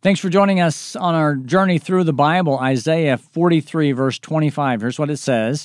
Thanks for joining us on our journey through the Bible, Isaiah 43, verse 25. Here's what it says: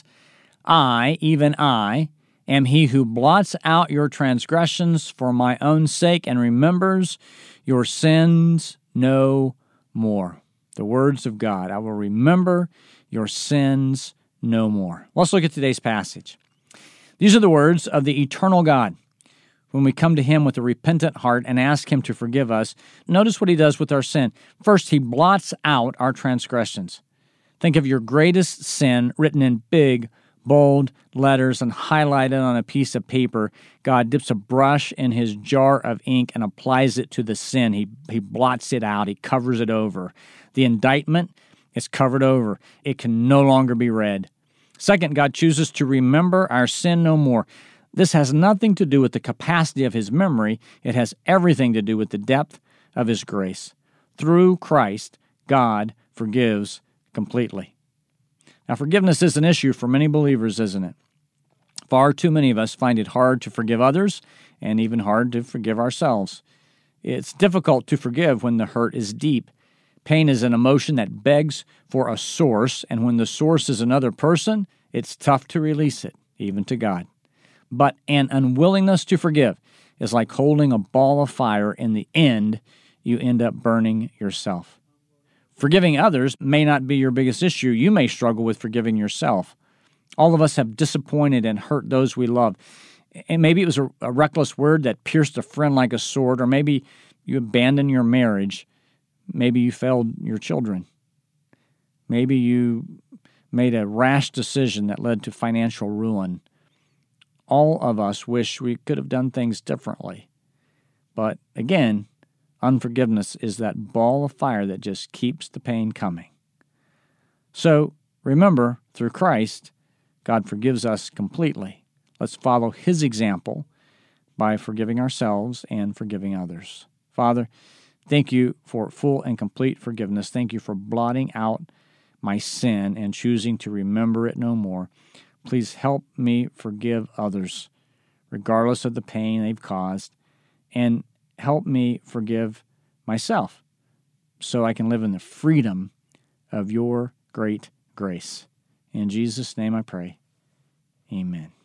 I, even I, am he who blots out your transgressions for my own sake and remembers your sins no more. The words of God, I will remember your sins no more. Let's look at today's passage. These are the words of the eternal God. When we come to Him with a repentant heart and ask Him to forgive us, notice what He does with our sin. First, He blots out our transgressions. Think of your greatest sin written in big, bold letters and highlighted on a piece of paper. God dips a brush in His jar of ink and applies it to the sin. He blots it out. He covers it over. The indictment is covered over. It can no longer be read. Second, God chooses to remember our sin no more. This has nothing to do with the capacity of His memory. It has everything to do with the depth of His grace. Through Christ, God forgives completely. Now, forgiveness is an issue for many believers, isn't it? Far too many of us find it hard to forgive others and even hard to forgive ourselves. It's difficult to forgive when the hurt is deep. Pain is an emotion that begs for a source, and when the source is another person, it's tough to release it, even to God. But an unwillingness to forgive is like holding a ball of fire. In the end, you end up burning yourself. Forgiving others may not be your biggest issue. You may struggle with forgiving yourself. All of us have disappointed and hurt those we love. And maybe it was a reckless word that pierced a friend like a sword, or maybe you abandoned your marriage. Maybe you failed your children. Maybe you made a rash decision that led to financial ruin. All of us wish we could have done things differently. But again, unforgiveness is that ball of fire that just keeps the pain coming. So remember, through Christ, God forgives us completely. Let's follow His example by forgiving ourselves and forgiving others. Father, thank you for full and complete forgiveness. Thank you for blotting out my sin and choosing to remember it no more. Please help me forgive others, regardless of the pain they've caused, and help me forgive myself so I can live in the freedom of your great grace. In Jesus' name I pray. Amen.